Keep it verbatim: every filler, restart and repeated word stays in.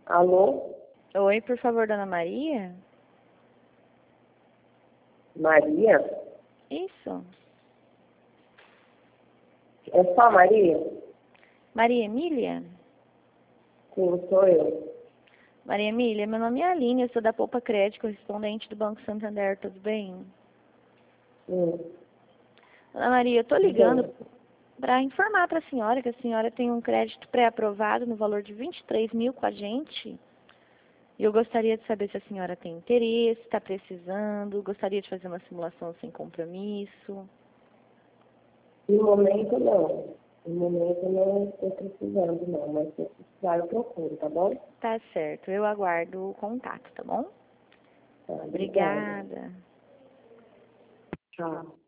Alô? Oi, por favor, dona Maria? Maria? Isso. É só Maria? Maria Emília? Sim, sou eu. Maria Emília, meu nome é Aline, eu sou da Poupa Crédito, correspondente do Banco Santander, tudo bem? Sim. Dona Maria, eu estou Tudo ligando bem. para informar para a senhora que a senhora tem um crédito pré-aprovado no valor de vinte e três mil com a gente. E eu gostaria de saber se a senhora tem interesse, está precisando, gostaria de fazer uma simulação sem compromisso. No momento, não. No momento, não estou precisando, não. Mas se eu precisar, eu procuro, tá bom? Tá certo, eu aguardo o contato, tá bom? Tá, obrigada. Obrigada. Tchau.